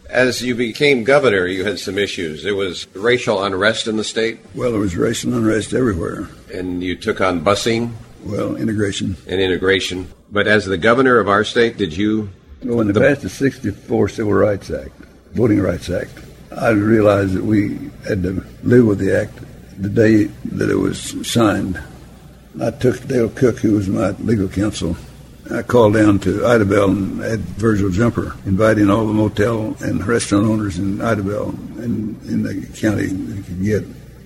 As you became governor, you had some issues. There was racial unrest in the state. Well, there was racial unrest everywhere. And you took on busing. Well, integration. And integration. But as the governor of our state, did you... Well, when they passed the 64 Civil Rights Act, Voting Rights Act, I realized that we had to live with the act the day that it was signed. I took Dale Cook, who was my legal counsel. I called down to Idabel and had Virgil Jumper, inviting all the motel and restaurant owners in Idabel and in the county they could get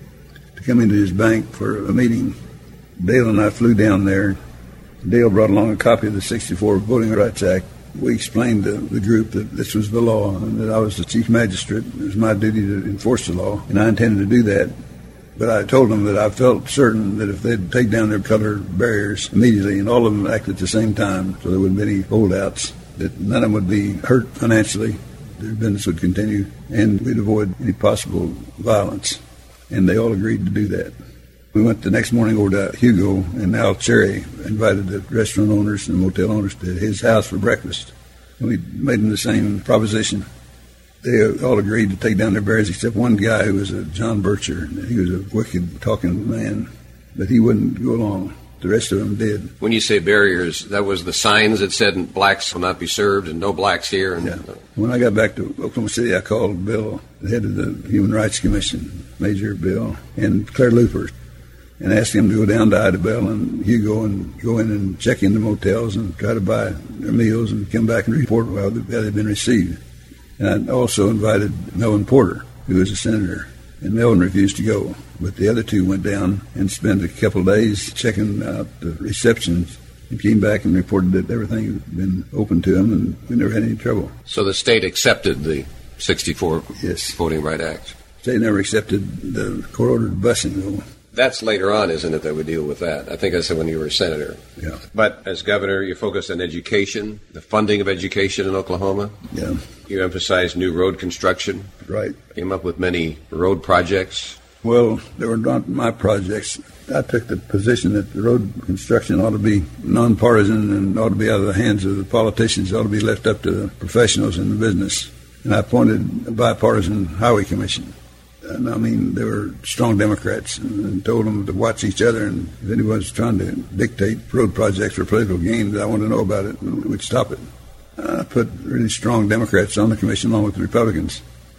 to come into his bank for a meeting. Dale and I flew down there. Dale brought along a copy of the 64 Voting Rights Act. We explained to the group that this was the law and that I was the chief magistrate. It was my duty to enforce the law, and I intended to do that. But I told them that I felt certain that if they'd take down their color barriers immediately and all of them act at the same time, so there wouldn't be any holdouts, that none of them would be hurt financially, their business would continue, and we'd avoid any possible violence. And they all agreed to do that. We went the next morning over to Hugo, and Al Cherry invited the restaurant owners and motel owners to his house for breakfast. And we made them the same proposition. They all agreed to take down their barriers except one guy who was a John Bircher. He was a wicked talking man, but he wouldn't go along. The rest of them did. When you say barriers, that was the signs that said blacks will not be served and no blacks here? And yeah. When I got back to Oklahoma City, I called Bill, the head of the Human Rights Commission, Major Bill, and Claire Looper, and asked him to go down to Idabel and Hugo and go in and check in the motels and try to buy their meals and come back and report how they'd been received. And I also invited Melvin Porter, who was a senator, and Melvin refused to go. But the other two went down and spent a couple of days checking out the receptions and came back and reported that everything had been open to them and we never had any trouble. So the state accepted the 64 yes. Voting Rights Act? The state never accepted the court-ordered busing, though. That's later on, isn't it, that we deal with that? I think I said when you were a senator. Yeah. But as governor, you focused on education, the funding of education in Oklahoma. Yeah. You emphasized new road construction. Right. Came up with many road projects. Well, they were not my projects. I took the position that the road construction ought to be nonpartisan and ought to be out of the hands of the politicians. It ought to be left up to the professionals in the business. And I appointed a bipartisan highway commission. And I mean, they were strong Democrats and told them to watch each other. And if anyone was trying to dictate road projects for political gain, I wanted to know about it and we'd stop it. I put really strong Democrats on the commission along with the Republicans.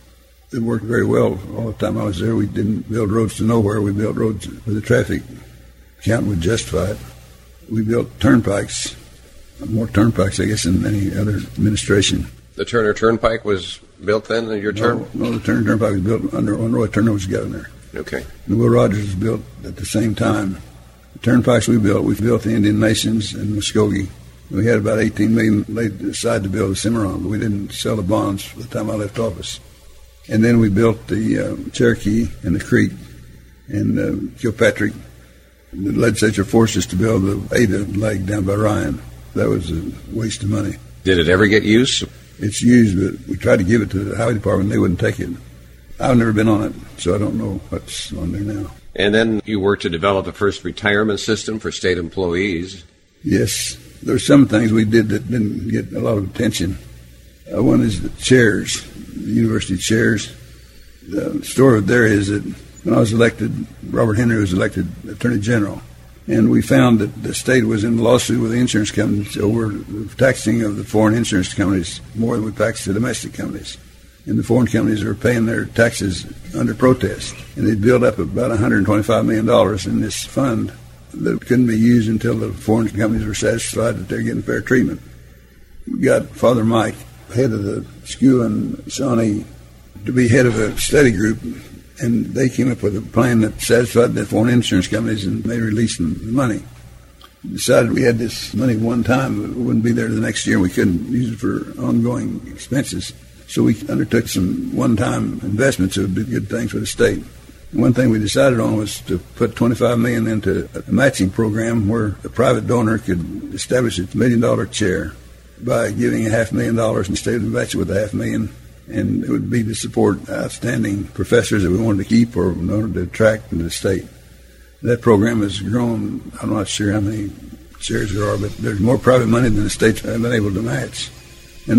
It worked very well all the time I was there. We didn't build roads to nowhere. We built roads where the traffic count would justify it. We built turnpikes, more turnpikes, I guess, than any other administration. The Turner Turnpike was built then in your term? No, the Turner Turnpike was built when Roy Turner was governor. Okay. And Will Rogers was built at the same time. The turnpikes we built the Indian Nations and Muskogee. We had about $18 million laid aside to build the Cimarron, but we didn't sell the bonds by the time I left office. And then we built the Cherokee and the Creek and Kilpatrick. The legislature forced us to build the Ada leg down by Ryan. That was a waste of money. Did it ever get used? It's used, but we tried to give it to the highway department. They wouldn't take it. I've never been on it, so I don't know what's on there now. And then you worked to develop the first retirement system for state employees. Yes. There were some things we did that didn't get a lot of attention. One is the chairs, the university chairs. The story there is that when I was elected, Robert Henry was elected Attorney General. And we found that the state was in a lawsuit with the insurance companies over the taxing of the foreign insurance companies more than we taxed the domestic companies. And the foreign companies were paying their taxes under protest. And they'd built up about $125 million in this fund that couldn't be used until the foreign companies were satisfied that they're getting fair treatment. We got Father Mike, head of the school in Shawnee, to be head of a study group. And they came up with a plan that satisfied the foreign insurance companies, and they released them the money. We decided we had this money one time, but it wouldn't be there the next year, and we couldn't use it for ongoing expenses. So we undertook some one-time investments that would be good things for the state. And one thing we decided on was to put $25 million into a matching program where a private donor could establish a $1 million chair by giving $500,000, and the state would match it with $500,000. And it would be to support outstanding professors that we wanted to keep or wanted to attract into the state. That program has grown. I'm not sure how many shares there are, but there's more private money than the states have been able to match. And another one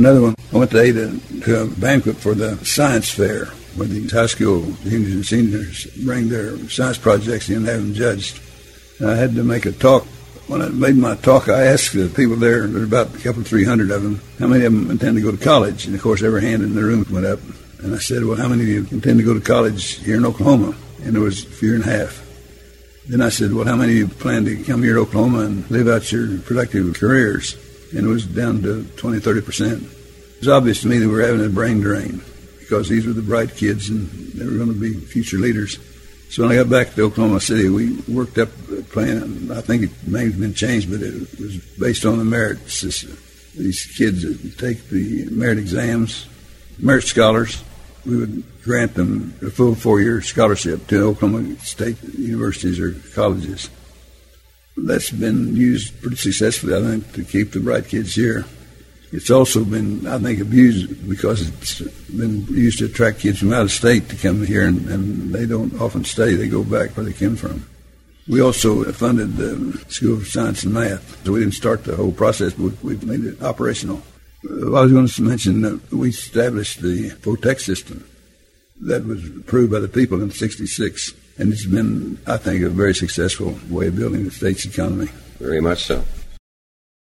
I went to Ada to a banquet for the science fair, where the high school juniors and seniors bring their science projects in and have them judged. And I had to make a talk. When I made my talk, I asked the people there were about a couple, 300 of them, how many of them intend to go to college? And, of course, every hand in the room went up. And I said, well, how many of you intend to go to college here in Oklahoma? And there was a few and a half. Then I said, well, how many of you plan to come here to Oklahoma and live out your productive careers? And it was down to 20, 30%. It was obvious to me that we were having a brain drain because these were the bright kids and they were going to be future leaders. So when I got back to Oklahoma City, we worked up a plan. I think it may have been changed, but it was based on the merit system. These kids that take the merit exams, merit scholars, we would grant them a full 4-year scholarship to Oklahoma State universities or colleges. That's been used pretty successfully, I think, to keep the bright kids here. It's also been, I think, abused because it's been used to attract kids from out of state to come here, and they don't often stay. They go back where they came from. We also funded the School of Science and Math. So we didn't start the whole process, but we made it operational. I was going to mention that we established the FOTEC system that was approved by the people in '66, and it's been, I think, a very successful way of building the state's economy. Very much so.